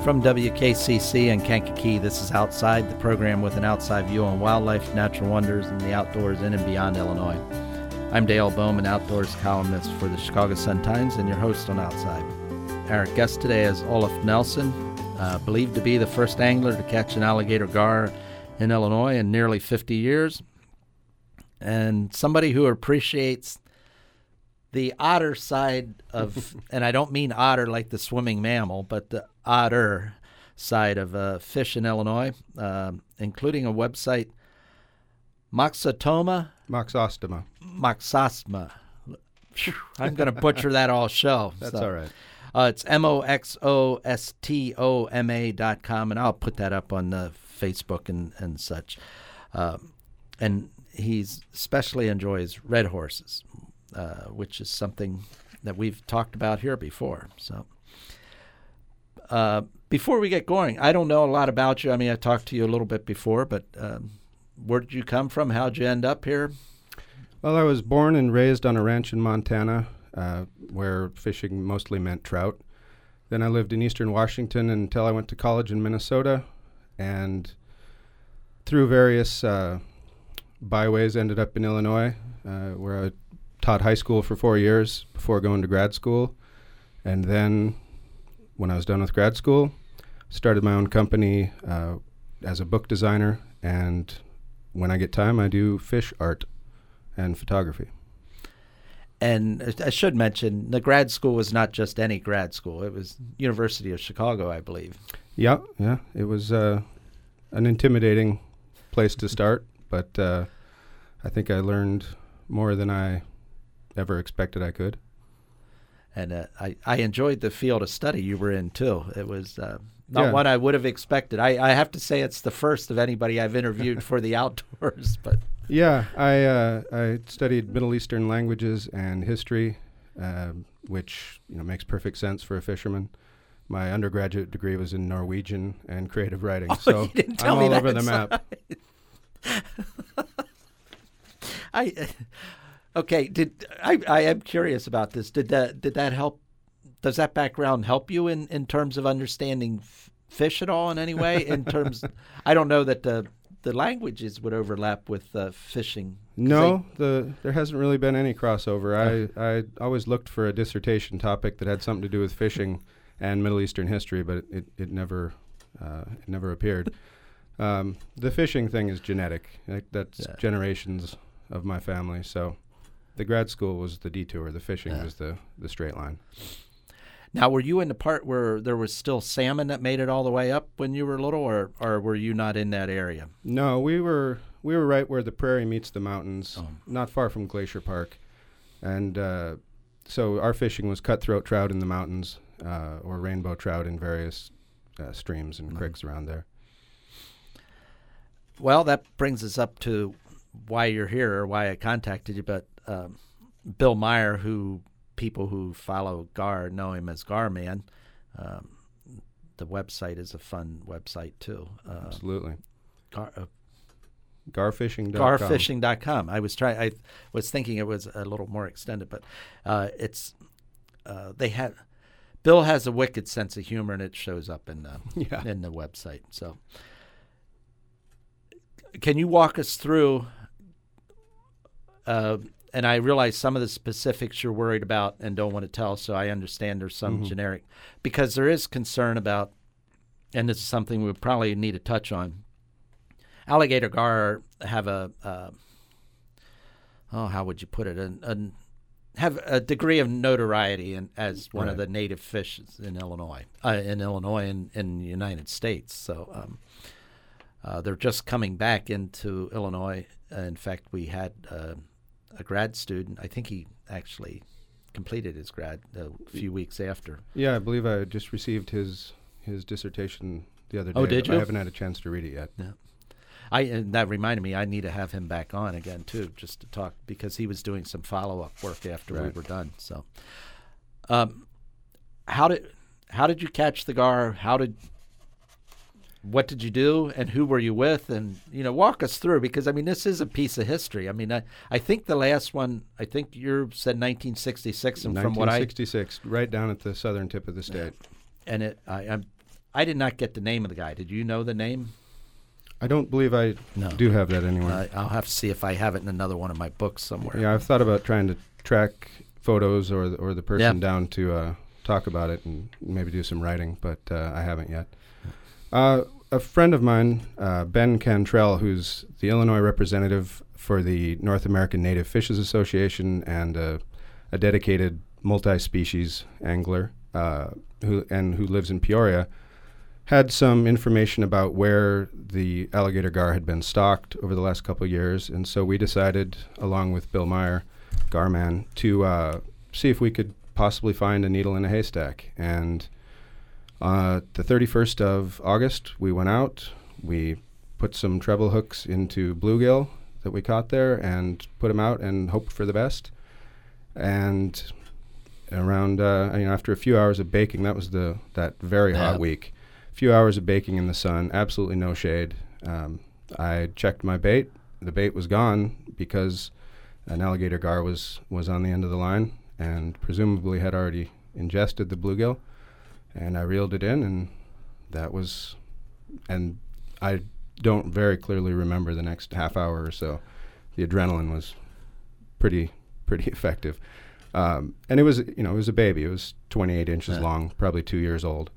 From WKCC and Kankakee, this is Outside, the program with an outside view on wildlife, natural wonders, and the outdoors in and beyond Illinois. I'm Dale Bowman, outdoors columnist for the Chicago Sun-Times and your host on Outside. Our guest today is Olaf Nelson, believed to be the first angler to catch an alligator gar in Illinois in nearly 50 years, and somebody who appreciates the otter side of, and I don't mean otter like the swimming mammal, but the otter side of fish in Illinois, including a website, Moxostoma. I'm going to butcher that all show. That's all right. It's MOXOSTOMA.com, and I'll put that up on Facebook and such. And he especially enjoys red horses, which is something that we've talked about here before. So before we get going, I don't know a lot about you. I mean, I talked to you a little bit before, but where did you come from? How'd you end up here? Well, I was born and raised on a ranch in Montana where fishing mostly meant trout. Then I lived in eastern Washington until I went to college in Minnesota, and through various byways ended up in Illinois, where I taught high school for 4 years before going to grad school. And then when I was done with grad school, started my own company as a book designer, and when I get time, I do fish art and photography. And I should mention, the grad school was not just any grad school. It was University of Chicago, I believe. Yeah. It was an intimidating place to start, but I think I learned more than I ever expected I could. And I enjoyed the field of study you were in, too. It was not what I would have expected. I have to say it's the first of anybody I've interviewed for the outdoors. But yeah, I studied Middle Eastern languages and history, which makes perfect sense for a fisherman. My undergraduate degree was in Norwegian and creative writing, so I'm all over the map. Okay. I am curious about this. Did that help? Does that background help you in terms of understanding fish at all in any way? In terms, I don't know that the languages would overlap with fishing. No, there hasn't really been any crossover. I always looked for a dissertation topic that had something to do with fishing and Middle Eastern history, but it never appeared. The fishing thing is genetic. That's generations of my family. So the grad school was the detour. The fishing was the straight line. Now, were you in the part where there was still salmon that made it all the way up when you were little, or were you not in that area? No, we were right where the prairie meets the mountains, not far from Glacier Park. And so our fishing was cutthroat trout in the mountains or rainbow trout in various streams and creeks around there. Well, that brings us up to why you're here or why I contacted you. But Bill Meyer, people who follow Gar know him as Gar Man. The website is a fun website, too. Absolutely. Garfishing.com. Garfishing.com. I was thinking it was a little more extended, but Bill has a wicked sense of humor, and it shows up in the website. So, can you walk us through? And I realize some of the specifics you're worried about and don't want to tell, so I understand there's some generic. Because there is concern about, and this is something we probably need to touch on, alligator gar have how would you put it, have a degree of notoriety as one of the native fishes in Illinois and in the United States. So they're just coming back into Illinois. In fact, we had a grad student. I think he actually completed his grad a few weeks after. Yeah, I believe I just received his dissertation the other day. Oh, did you? I haven't had a chance to read it yet. Yeah. And that reminded me, I need to have him back on again, too, just to talk, because he was doing some follow-up work after we were done. So how did you catch the gar? What did you do, and who were you with? And, walk us through, because, this is a piece of history. I think the last one, you said 1966, and from what 1966, right down at the southern tip of the state. And I did not get the name of the guy. Did you know the name? I don't believe I No. do have that anywhere. I'll have to see if I have it in another one of my books somewhere. Yeah, I've thought about trying to track photos or the person down to talk about it and maybe do some writing, but I haven't yet. A friend of mine, Ben Cantrell, who's the Illinois representative for the North American Native Fishes Association and a dedicated multi-species angler who lives in Peoria, had some information about where the alligator gar had been stocked over the last couple of years, and so we decided, along with Bill Meyer, Garman, to see if we could possibly find a needle in a haystack. And the 31st of August, we went out, we put some treble hooks into bluegill that we caught there and put them out and hoped for the best. And around, after a few hours of baking, that was that very hot week, a few hours of baking in the sun, absolutely no shade. I checked my bait. The bait was gone because an alligator gar was on the end of the line and presumably had already ingested the bluegill. And I reeled it in, and and I don't very clearly remember the next half hour or so. The adrenaline was pretty effective. And it was a baby. It was 28 inches long, probably 2 years old.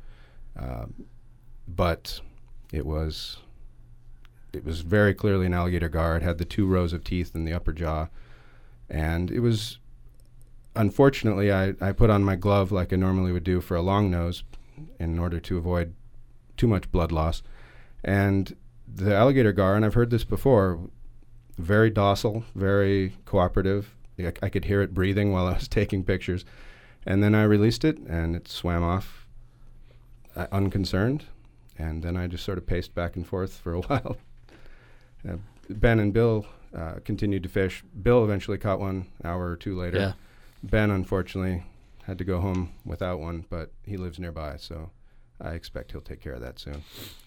But it was very clearly an alligator gar. It had the 2 rows of teeth in the upper jaw. And it was, unfortunately, I put on my glove like I normally would do for a long nose in order to avoid too much blood loss. And the alligator gar, and I've heard this before, very docile, very cooperative. I could hear it breathing while I was taking pictures. And then I released it, and it swam off unconcerned. And then I just sort of paced back and forth for a while. Ben and Bill continued to fish. Bill eventually caught one an hour or two later. Yeah. Ben, unfortunately, had to go home without one, but he lives nearby, so I expect he'll take care of that soon.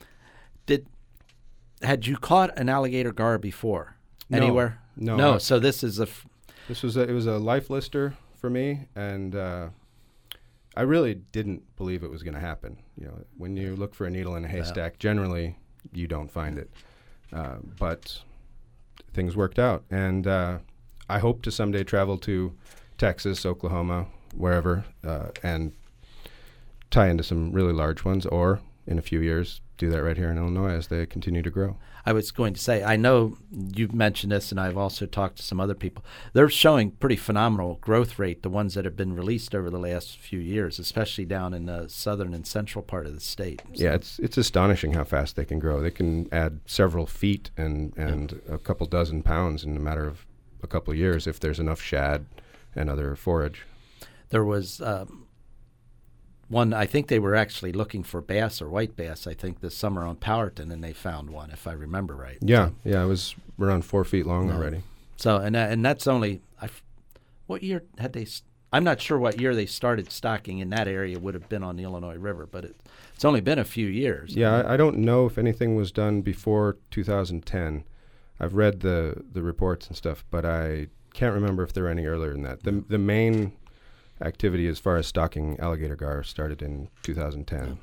Had you caught an alligator gar before? No. Anywhere? No. So this is it was a life lister for me, and I really didn't believe it was going to happen. When you look for a needle in a haystack, generally you don't find it. But things worked out, and I hope to someday travel to Texas, Oklahoma, wherever, and tie into some really large ones, or in a few years do that right here in Illinois as they continue to grow. I was going to say, I know you've mentioned this, and I've also talked to some other people. They're showing pretty phenomenal growth rate, the ones that have been released over the last few years, especially down in the southern and central part of the state. So. Yeah, it's astonishing how fast they can grow. They can add several feet and a couple dozen pounds in a matter of a couple of years if there's enough shad and other forage. There was one, I think they were actually looking for bass or white bass, I think, this summer on Powerton, and they found one, if I remember right. Yeah, it was around 4 feet long already. So, and that's only, what year had they, I'm not sure what year they started stocking in that area would have been on the Illinois River, but it's only been a few years. Yeah, I don't know if anything was done before 2010. I've read the reports and stuff, but I can't remember if there were any earlier than that. The main activity as far as stocking alligator gar started in 2010.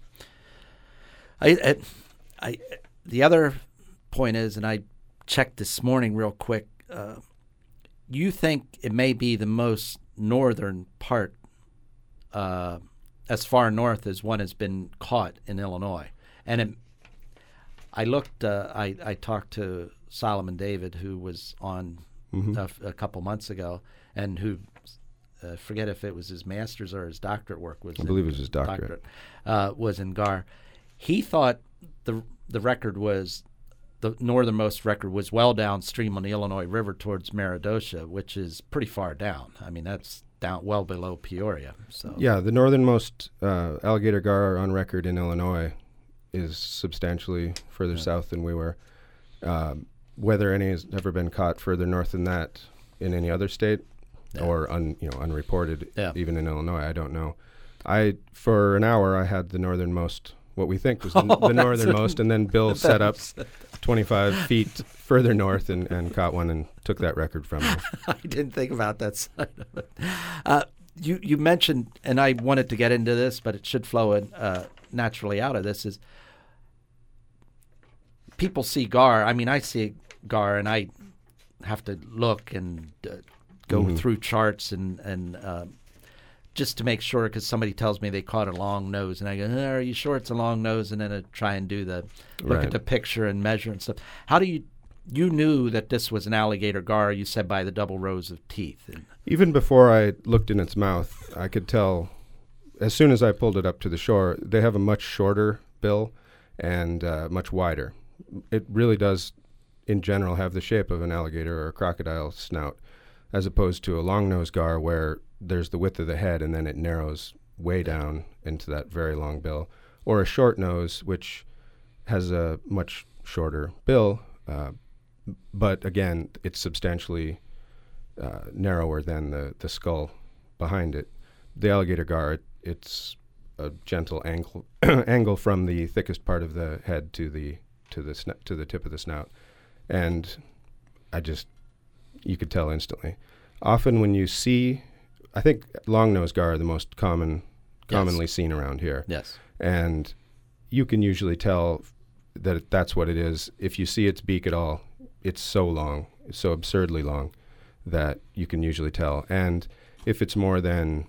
The other point is, and I checked this morning real quick, you think it may be the most northern part, as far north as one has been caught in Illinois. And I looked, I talked to Solomon David, who was on a couple months ago, and who, forget if it was his master's or his doctorate work. I believe it was his doctorate. Was in gar. He thought the record was, the northernmost record was well downstream on the Illinois River towards Meridosha, which is pretty far down. I mean, that's down well below Peoria. So yeah, the northernmost alligator gar on record in Illinois is substantially further south than we were. Whether any has ever been caught further north than that in any other state or unreported, even in Illinois, I don't know. For an hour, I had the northernmost, what we think was the northernmost, and then Bill set up 25 feet further north and caught one and took that record from me. I didn't think about that side of it. You mentioned, and I wanted to get into this, but it should flow in. naturally out of this is people see gar. I mean, I see gar, and I have to look and go through charts and just to make sure, because somebody tells me they caught a long nose, and I go, are you sure it's a long nose? And then I try and do look at the picture and measure and stuff. How do you knew that this was an alligator gar, you said, by the double rows of teeth? Even before I looked in its mouth, I could tell, as soon as I pulled it up to the shore, they have a much shorter bill and much wider. It really does, in general, have the shape of an alligator or a crocodile snout, as opposed to a long-nosed gar where there's the width of the head and then it narrows way down into that very long bill, or a short nose, which has a much shorter bill, but again, it's substantially narrower than the skull behind it. The alligator gar, it's a gentle angle from the thickest part of the head to the tip of the snout, and you could tell instantly. Often when you see, I think long-nosed gar are the most commonly seen around here. Yes. And you can usually tell that that's what it is. If you see its beak at all, it's so long, it's so absurdly long that you can usually tell. And if it's more than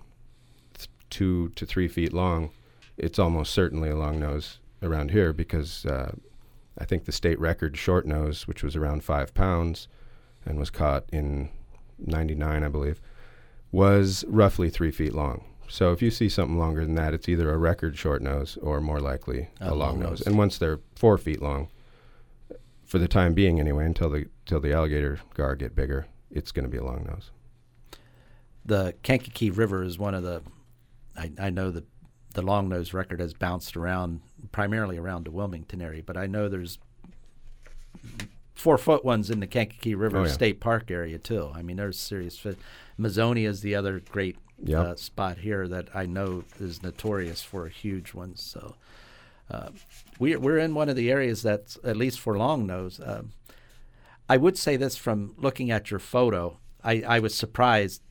2 to 3 feet long, it's almost certainly a long nose around here, because I think the state record short nose, which was around 5 pounds and was caught in 99, I believe, was roughly 3 feet long. So if you see something longer than that, it's either a record short nose or more likely a long nose. And once they're 4 feet long, for the time being anyway, until the alligator gar get bigger, it's going to be a long nose. The Kankakee River is one of the, I know that the long nose record has bounced around, primarily around the Wilmington area, but I know there's 4-foot ones in the Kankakee River State Park area too. I mean, there's serious fit. Mazonia is the other great spot here that I know is notorious for huge ones. So we're in one of the areas that's, at least for long nose. I would say this, from looking at your photo, I was surprised.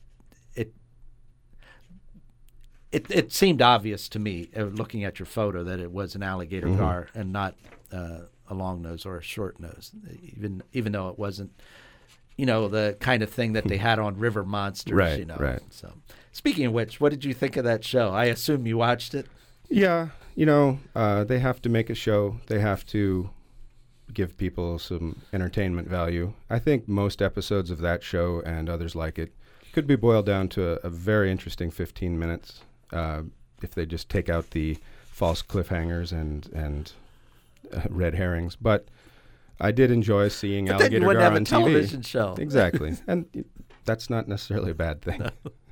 It seemed obvious to me, looking at your photo, that it was an alligator gar and not a long nose or a short nose, even though it wasn't, the kind of thing that they had on River Monsters. Right. So, speaking of which, what did you think of that show? I assume you watched it. Yeah, they have to make a show. They have to give people some entertainment value. I think most episodes of that show and others like it could be boiled down to a very interesting 15 minutes. If they just take out the false cliffhangers and red herrings. But I did enjoy seeing but alligator then you gar on wouldn't have a television show. Exactly. And that's not necessarily a bad thing.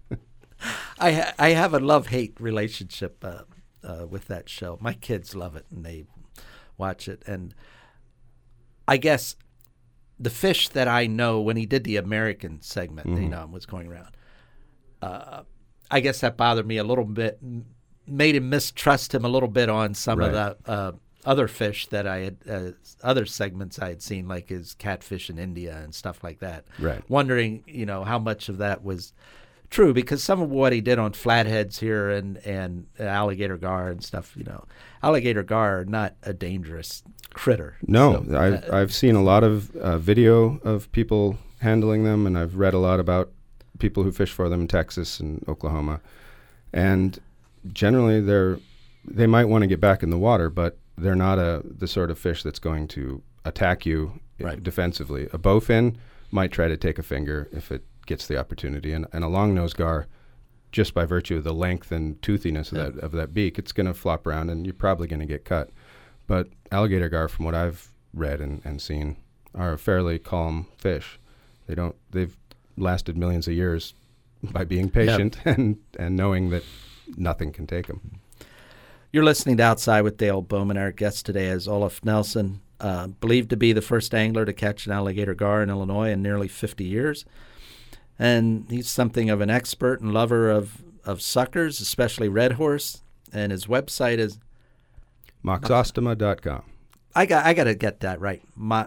I have a love-hate relationship with that show. My kids love it, and they watch it. And I guess the fish that I know, when he did the American segment, was going around, I guess that bothered me a little bit, made him mistrust him a little bit on some of the other fish that I had, other segments I had seen, like his catfish in India and stuff like that. Right. Wondering, how much of that was true, because some of what he did on flatheads here and alligator gar and stuff, alligator gar are not a dangerous critter. No, so, I've seen a lot of video of people handling them, and I've read a lot about people who fish for them in Texas and Oklahoma. And generally they might want to get back in the water, but they're not the sort of fish that's going to attack you defensively. A bowfin might try to take a finger if it gets the opportunity, and a long-nosed gar, just by virtue of the length and toothiness of that beak, it's going to flop around and you're probably going to get cut. But alligator gar, from what I've read and seen, are a fairly calm fish. They've lasted millions of years by being patient and knowing that nothing can take them. You're listening to Outside with Dale Bowman. Our guest today is Olaf Nelson, believed to be the first angler to catch an alligator gar in Illinois in nearly 50 years. And he's something of an expert and lover of suckers, especially red horse. And his website is Moxostoma.com. I got to get that right.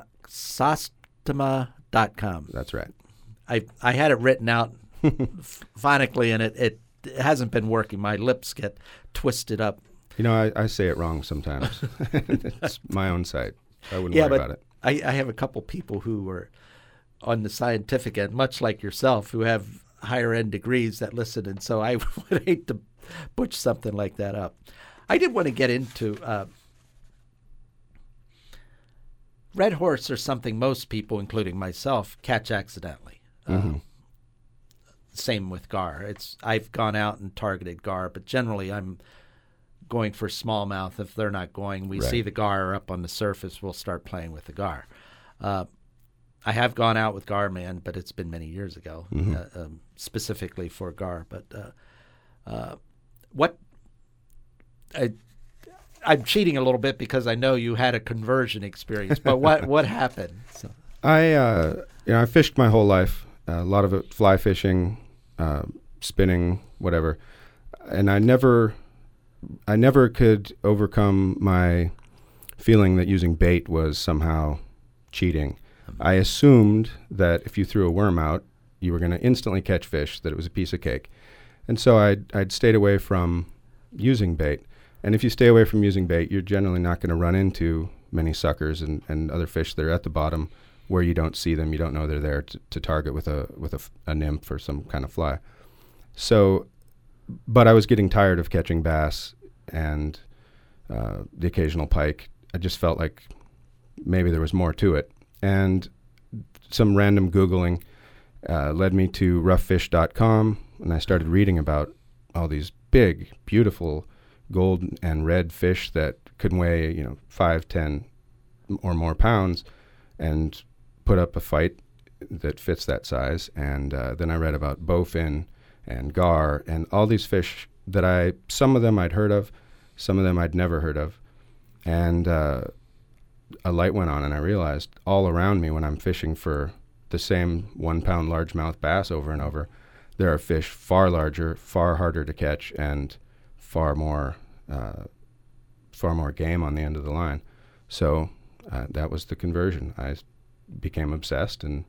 Moxostoma.com. That's right. I had it written out phonically, and it hasn't been working. My lips get twisted up You know, I say it wrong sometimes. It's my own site. I wouldn't Yeah, worry but about it. I have a couple people who are on the scientific end, much like yourself, who have higher end degrees that listen, and so I would hate to butch something like that up. I did want to get into red horse or something most people, including myself, catch accidentally. Same with gar. I've gone out and targeted gar, but generally I'm going for smallmouth. If they're not going, we see the gar up on the surface, we'll start playing with the gar. I have gone out with gar man, but it's been many years ago, specifically for gar. But I'm cheating a little bit because I know you had a conversion experience, but what happened? So. I fished my whole life, a lot of it fly fishing, spinning, whatever, and I never could overcome my feeling that using bait was somehow cheating. I assumed that if you threw a worm out, you were going to instantly catch fish, that it was a piece of cake. And so I'd stayed away from using bait. And if you stay away from using bait, you're generally not going to run into many suckers and other fish that are at the bottom where you don't see them. You don't know they're there to target with a nymph or some kind of fly. So, but I was getting tired of catching bass and the occasional pike. I just felt like maybe there was more to it. And some random Googling led me to roughfish.com, and I started reading about all these big, beautiful gold and red fish that could weigh, 5, 10 or more pounds and put up a fight that fits that size. And then I read about bowfin and gar and all these fish that some of them I'd heard of, some of them I'd never heard of. And a light went on, and I realized all around me when I'm fishing for the same 1 pound largemouth bass over and over, there are fish far larger, far harder to catch, and far more game on the end of the line. So that was the conversion. I became obsessed, and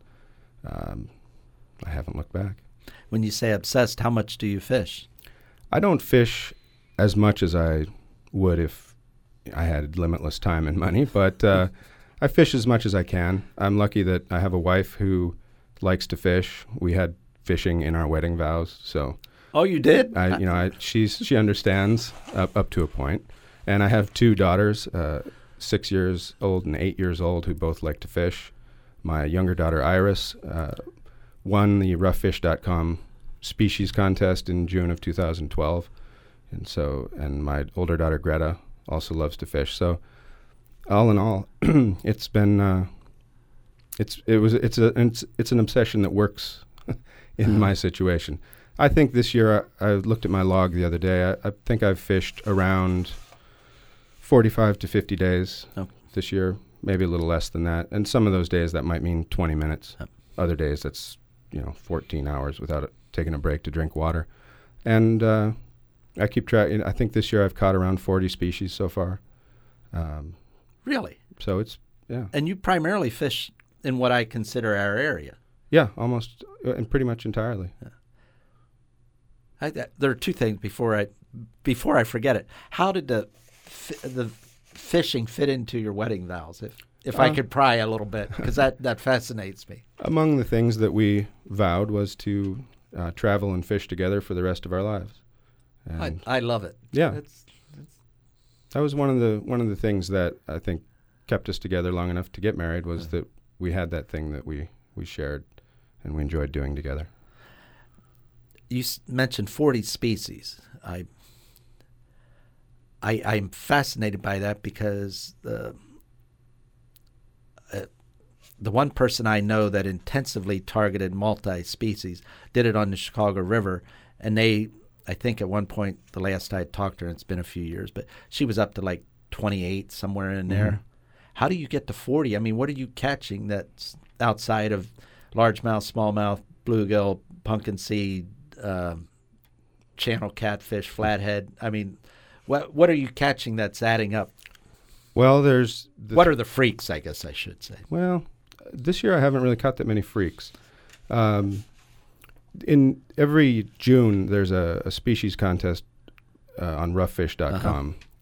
I haven't looked back. When you say obsessed, how much do you fish? I don't fish as much as I would if I had limitless time and money, but I fish as much as I can. I'm lucky that I have a wife who likes to fish. We had fishing in our wedding vows, so. Oh, you did? She understands up to a point, and I have 2 daughters, 6 years old and 8 years old, who both like to fish. My younger daughter Iris won the roughfish.com species contest in June of 2012, and my older daughter Greta also loves to fish. So, all in all, it's been it's an obsession that works in my situation. I think this year, I looked at my log the other day. I think I've fished around 45 to 50 days this year, maybe a little less than that. And some of those days that might mean 20 minutes. Other days that's 14 hours without taking a break to drink water. And I keep track. I think this year I've caught around 40 species so far. Really? So it's, yeah. And you primarily fish in what I consider our area. Yeah, almost, and pretty much entirely. Yeah. There are 2 things before I forget it. How did the fishing fit into your wedding vows? If I could pry a little bit, because that fascinates me. Among the things that we vowed was to travel and fish together for the rest of our lives. And I love it. Yeah, that was one of the things that I think kept us together long enough to get married, was that we had that thing that we shared and we enjoyed doing together. You mentioned 40 species. I'm fascinated by that because the one person I know that intensively targeted multi-species did it on the Chicago River, and I think at one point, the last I talked to her, it's been a few years, but she was up to like 28, somewhere in there. Mm-hmm. How do you get to 40? I mean, what are you catching that's outside of largemouth, smallmouth, bluegill, pumpkin seed, channel catfish, flathead? I mean, what are you catching that's adding up? Well, what are the freaks, I guess I should say? Well, this year I haven't really caught that many freaks. In every June, there's a species contest on roughfish.com,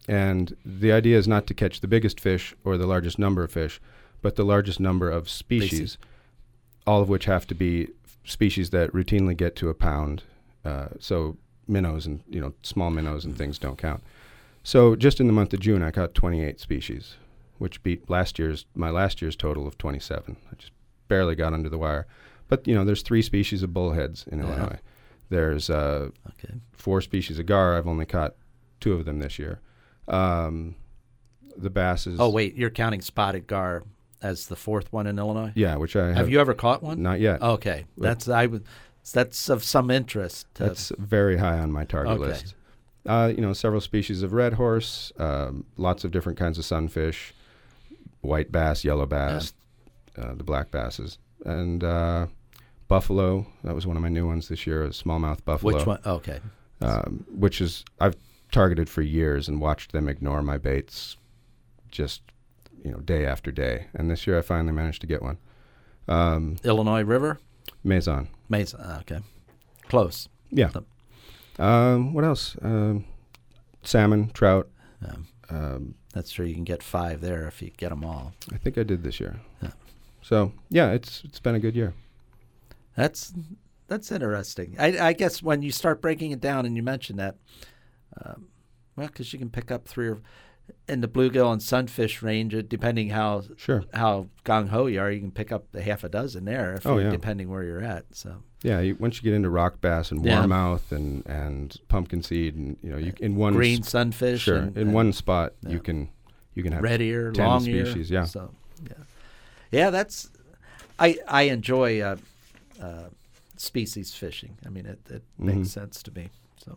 And the idea is not to catch the biggest fish or the largest number of fish, but the largest number of species, all of which have to be species that routinely get to a pound. So minnows and small minnows and things don't count. So just in the month of June, I caught 28 species, which beat my last year's total of 27. I just barely got under the wire. But there's 3 species of bullheads in Illinois. There's 4 species of gar. I've only caught 2 of them this year. The basses. Oh wait, you're counting spotted gar as the 4th one in Illinois? Yeah, which I have. You ever caught one? Not yet. Okay, that's of some interest. That's very high on my target list. Several species of red horse, lots of different kinds of sunfish, white bass, yellow bass, the black basses, and buffalo. That was one of my new ones this year, a smallmouth buffalo. Which one? Okay. Which is I've targeted for years and watched them ignore my baits just day after day. And this year I finally managed to get one. Illinois River? Maison. Okay. Close. Yeah. What else? Salmon, trout. That's true. You can get 5 there if you get them all. I think I did this year. Yeah. So, yeah, it's been a good year. That's interesting. I guess when you start breaking it down and you mention that, because you can pick up 3 or in the bluegill and sunfish range, depending how gung-ho you are, you can pick up a half a dozen there, depending where you're at. So once you get into rock bass and warmouth and pumpkin seed, and you in one green sunfish, in one spot you can have red ear, 10 long species. ear. Yeah. So that's I enjoy species fishing. I mean, it makes sense to me. So.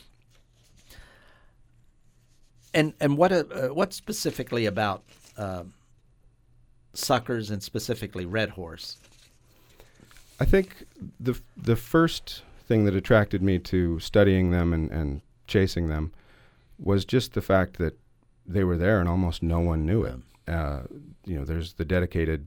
And what specifically about suckers and specifically red horse? I think the first thing that attracted me to studying them and chasing them was just the fact that they were there and almost no one knew it. There's the dedicated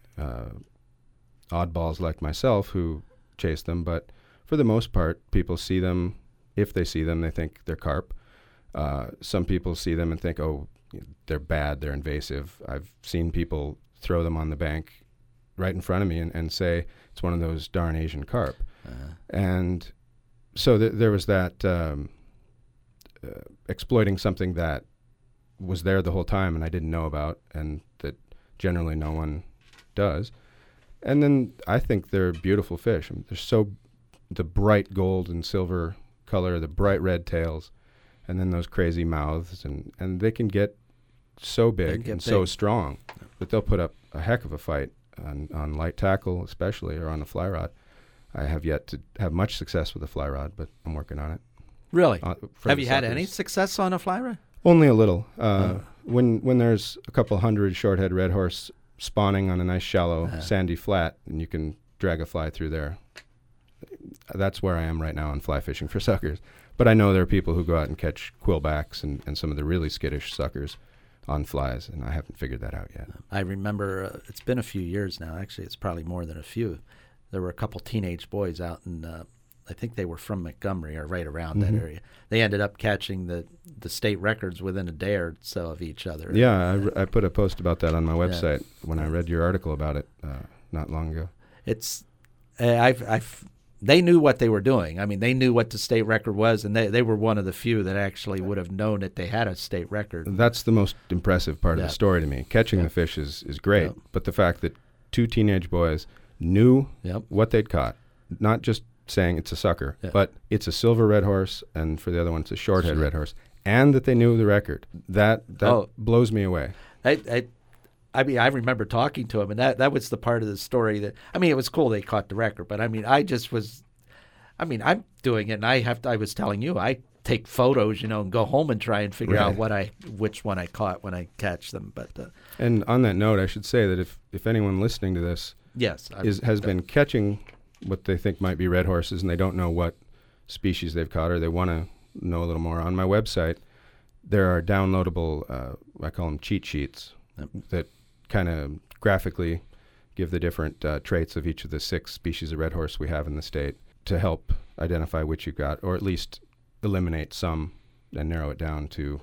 oddballs like myself who chase them, but for the most part, people see them. If they see them, they think they're carp. Some people see them and think, oh, they're bad, they're invasive. I've seen people throw them on the bank right in front of me and say, it's one of those darn Asian carp. And so there was that exploiting something that was there the whole time and I didn't know about, and that generally no one does. And then I think they're beautiful fish. I mean, they're the bright gold and silver color, the bright red tails, and then those crazy mouths, and they can get so big and so strong that they'll put up a heck of a fight on light tackle especially, or on a fly rod. I have yet to have much success with a fly rod, but I'm working on it. Really? Have you had any success on a fly rod? Only a little. When there's a couple hundred shorthead red horse spawning on a nice shallow sandy flat, and you can drag a fly through there, that's where I am right now on fly fishing for suckers. But I know there are people who go out and catch quillbacks and some of the really skittish suckers on flies, and I haven't figured that out yet. I remember it's been a few years now. Actually, it's probably more than a few. There were a couple teenage boys out in, I think they were from Montgomery or right around that area. They ended up catching the state records within a day or so of each other. Yeah, I put a post about that on my website when I read your article about it not long ago. It's they knew what they were doing. I mean, they knew what the state record was, and they were one of the few that actually would have known that they had a state record. That's the most impressive part of the story to me. Catching the fish is great, but the fact that 2 teenage boys knew what they'd caught, not just saying it's a sucker, but it's a silver red horse, and for the other one it's a shorthead red horse, and that they knew the record. That blows me away. I mean, I remember talking to him, and that was the part of the story that, I mean, it was cool they caught the record, but I mean, I'm doing it, and I was telling you, I take photos, and go home and try and figure out which one I caught when I catch them. But and on that note, I should say that if anyone listening to this has been catching what they think might be red horses and they don't know what species they've caught, or they want to know a little more, on my website there are downloadable, I call them cheat sheets, that kind of graphically give the different traits of each of the 6 species of red horse we have in the state to help identify which you got, or at least eliminate some and narrow it down to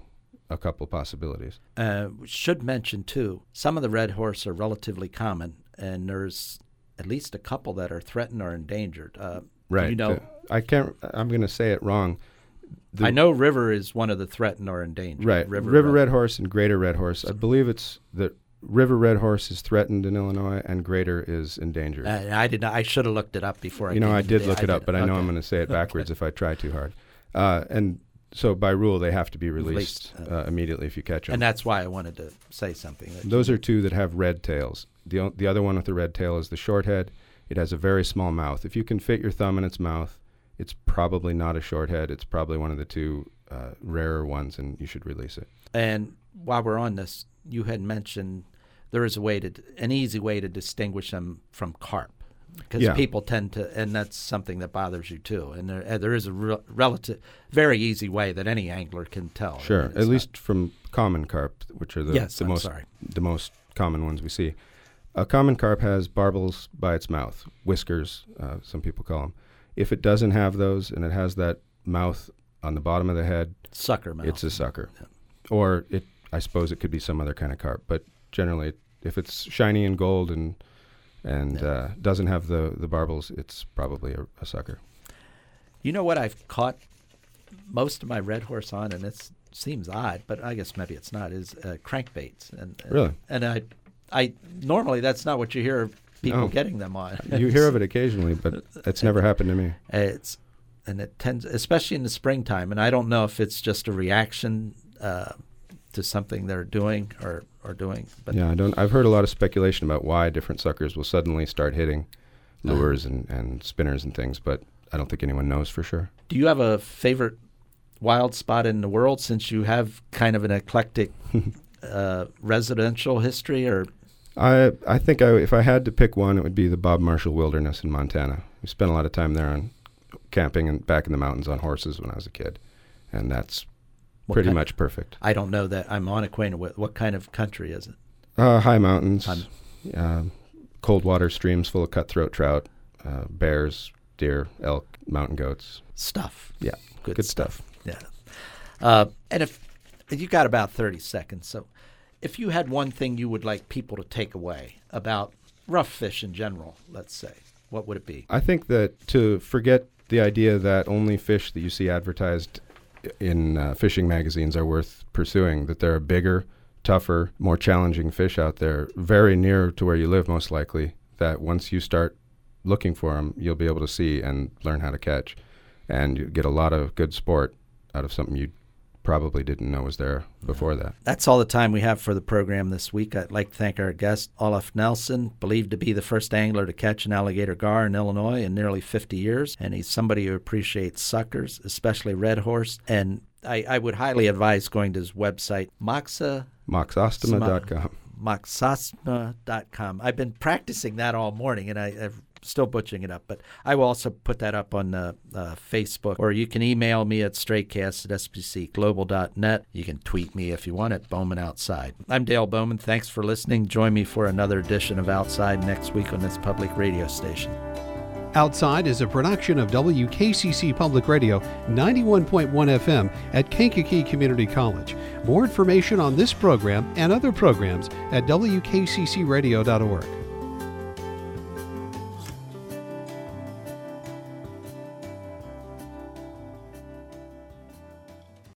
a couple possibilities. Should mention, too, some of the red horse are relatively common, and there's at least a couple that are threatened or endangered. Right. You know, I'm going to say it wrong. I know river is one of the threatened or endangered. Right. River red horse and greater red horse. I believe it's the river red horse is threatened in Illinois and greater is endangered. I should have looked it up before. I did look it up, but I know I'm going to say it backwards if I try too hard. And so by rule, they have to be released immediately if you catch them. And that's why I wanted to say something. Those are two that have red tails. The other one with the red tail is the shorthead. It has a very small mouth. If you can fit your thumb in its mouth, it's probably not a shorthead. It's probably one of the two rarer ones, and you should release it. And while we're on this, you had mentioned there is an easy way to distinguish them from carp, because people tend to, and that's something that bothers you too. And there is a relative, very easy way that any angler can tell. Sure, at least from common carp, which are the most common ones we see. A common carp has barbels by its mouth, whiskers, some people call them. If it doesn't have those and it has that mouth on the bottom of the head, sucker mouth, it's a sucker. Yeah. Or I suppose it could be some other kind of carp, but generally, if it's shiny and gold and doesn't have the barbels, it's probably a sucker. You know what I've caught most of my red horse on, and it seems odd, but I guess maybe it's not, is crankbaits. Really? And I normally that's not what you hear people getting them on. You hear of it occasionally, but it's never happened to me. It tends, especially in the springtime, and I don't know if it's just a reaction to something they're doing or doing. But yeah, I've heard a lot of speculation about why different suckers will suddenly start hitting lures and spinners and things, but I don't think anyone knows for sure. Do you have a favorite wild spot in the world, since you have kind of an eclectic residential history? Or I think if I had to pick one, it would be the Bob Marshall Wilderness in Montana. We spent a lot of time there on camping and back in the mountains on horses when I was a kid, and that's pretty much perfect. I don't know that. I'm unacquainted with. What kind of country is it? High mountains, cold water streams full of cutthroat trout, bears, deer, elk, mountain goats. Stuff. Yeah, good stuff. Yeah. And if you got about 30 seconds, so if you had one thing you would like people to take away about rough fish in general, let's say, what would it be? I think that to forget the idea that only fish that you see advertised in fishing magazines are worth pursuing, that there are bigger, tougher, more challenging fish out there, very near to where you live most likely, that once you start looking for them, you'll be able to see and learn how to catch. And you get a lot of good sport out of something you probably didn't know was there before that. That's all the time we have for the program this week. I'd like to thank our guest, Olaf Nelson, believed to be the first angler to catch an alligator gar in Illinois in nearly 50 years. And he's somebody who appreciates suckers, especially red horse. And I would highly advise going to his website, Moxostoma.com. Moxostoma.com. I've been practicing that all morning, and I've still butchering it up, but I will also put that up on Facebook, or you can email me at straycast@spcglobal.net. You can tweet me if you want at Bowman Outside. I'm Dale Bowman. Thanks for listening. Join me for another edition of Outside next week on this public radio station. Outside is a production of WKCC Public Radio 91.1 FM at Kankakee Community College. More information on this program and other programs at wkccradio.org.